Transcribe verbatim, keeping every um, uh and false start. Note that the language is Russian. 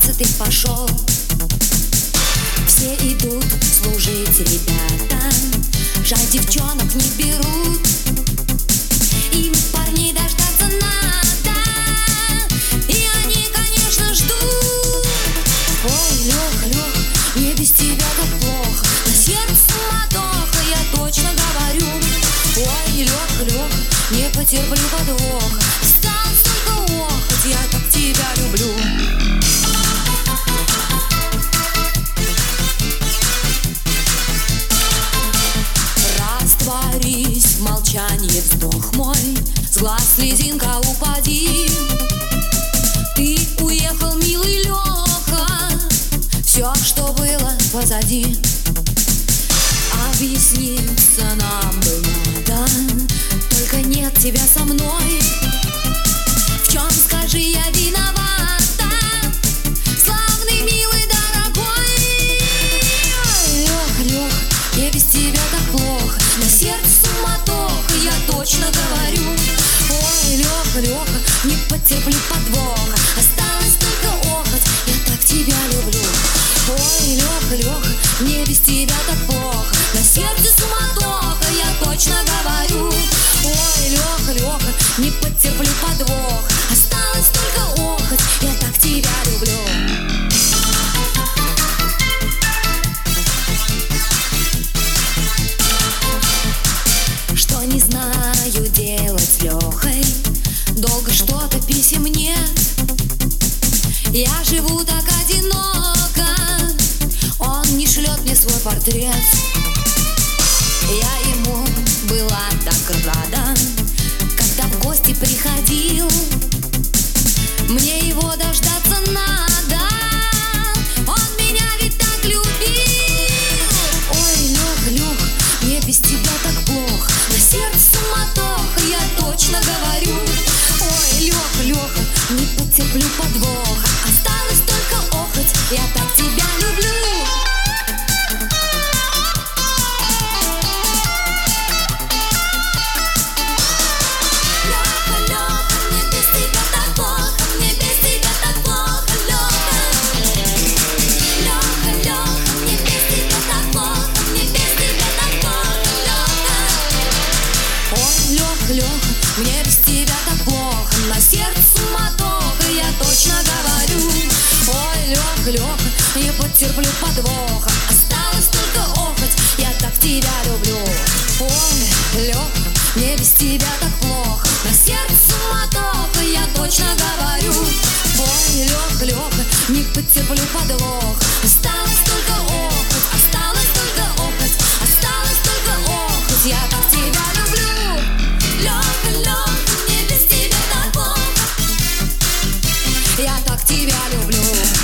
класса ты пошел. Все идут служить ребята, жаль, девчонок не берут. Им парней дождаться надо, и они, конечно, ждут. Ой, Леха, Леха, мне без тебя так плохо, на сердце суматоха, я точно говорю. Ой, Леха, Леха, не потерплю подвоха, осталось только охоть, я так тебя люблю. Растворись в молчании, вздох мой, с глаз слезинка упади. Ты уехал, милый Леха, все, что было позади. Объясниться нам бы надо, только нет тебя со мной. В чем, скажи, я виновата, славный, милый, дорогой? Леха, Леха, мне без тебя так плохо, на сердце суматоха, я точно говорю. Ой, Леха, Леха, не потерплю подвоха, осталось только охоть, я так тебя люблю. Ой, Леха, Леха, мне без тебя так плохо, на сердце суматоха, я точно говорю. Ой, Леха, Леха, не потерплю подвоха, осталось только охоть, я так тебя люблю. Что не знаю делать с Лехой, долго что-то писем нет. Я живу так одиноко, он не шлет мне свой портрет. Я ему была так рада, когда в гости приходил. Мне его дождаться надо, он меня ведь так любил. Ой, Леха, Леха, мне без тебя так плохо, на сердце суматоха, я точно говорю. Ой, Леха, Леха, не потерплю подвоха, осталось только охоть, я так тебя люблю. Леха, мне без тебя так плохо, на сердце суматоха, я точно говорю. Ой, Леха, Леха, не потерплю подвоха, осталось только охоть, я так тебя люблю. Ой, Леха, мне без тебя так плохо, на сердце суматоха, я точно говорю. Ой, Леха, Леха, не потерплю подвоха, осталось только охоть, осталось только охоть, осталось только охоть, я так тебя люблю. Леха, Леха, мне без тебя так плохо, я так тебя люблю.